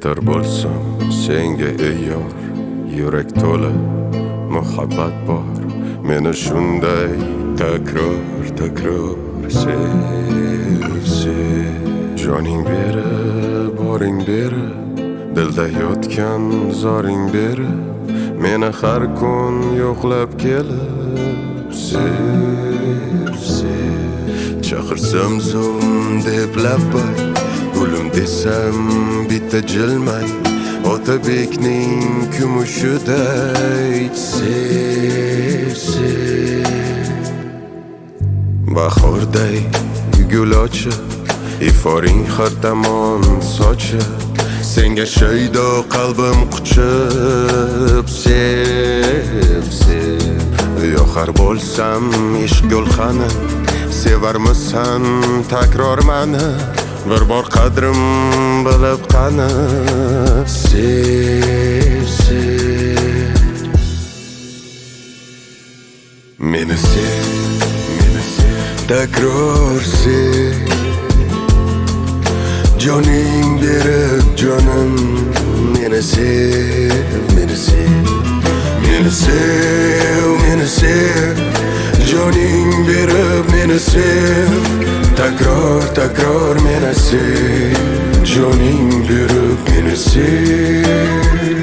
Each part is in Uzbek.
O'tar bo'lsam senga ey yor, yurak to'la muhabbat bor. Meni shunday takror sev. Joning berib, boring berib, dilda yotgan zoring berib, meni har kun yo'qlab kelib sev. Chaqirsam zum deb labbay, gulim desam bitta jilmay, Otabekning kumushiday sev. Bahorday gul ochib, iforing har tomon sochib, senga shaydo qalbim quchib sev. Yo'qar bo'lsam ishq gulxani, sevarmisan takror mani, bir bor qadrim bilib qani sev. Meni sev, takror sev. Joning berib jonim, meni sev. Meni sev, joning berib meni sev. Takror meni sev, joning berib meni sev.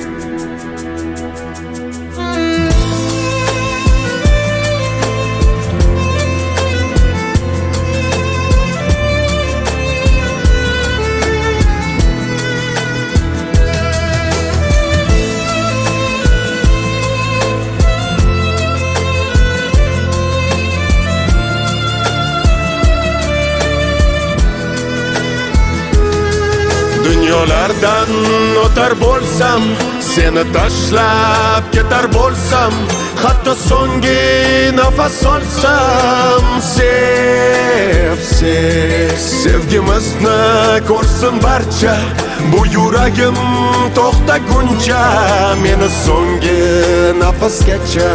Dunyolardan o'tar bo'lsam, seni tashlab ketar bo'lsam, hatto so'nggi nafas olsam sev. Sevgimizni ko'rsin barcha, bu yuragim to'xtaguncha, meni so'nggi nafasgacha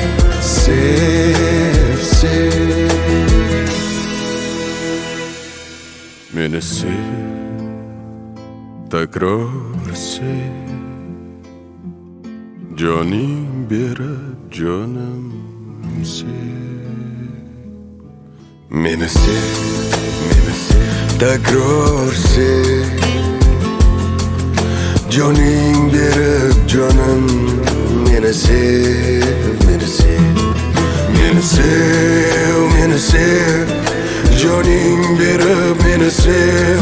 sev. Meni sev, takror sev. Joning berib jonim sev. Meni sev, takror sev. Joning berib jonim, meni sev. Meni sev, joning berib meni sev.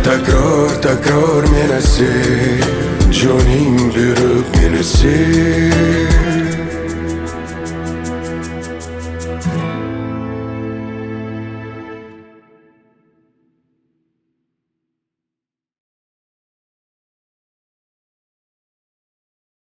Takror meni sev, joning berib meni sev.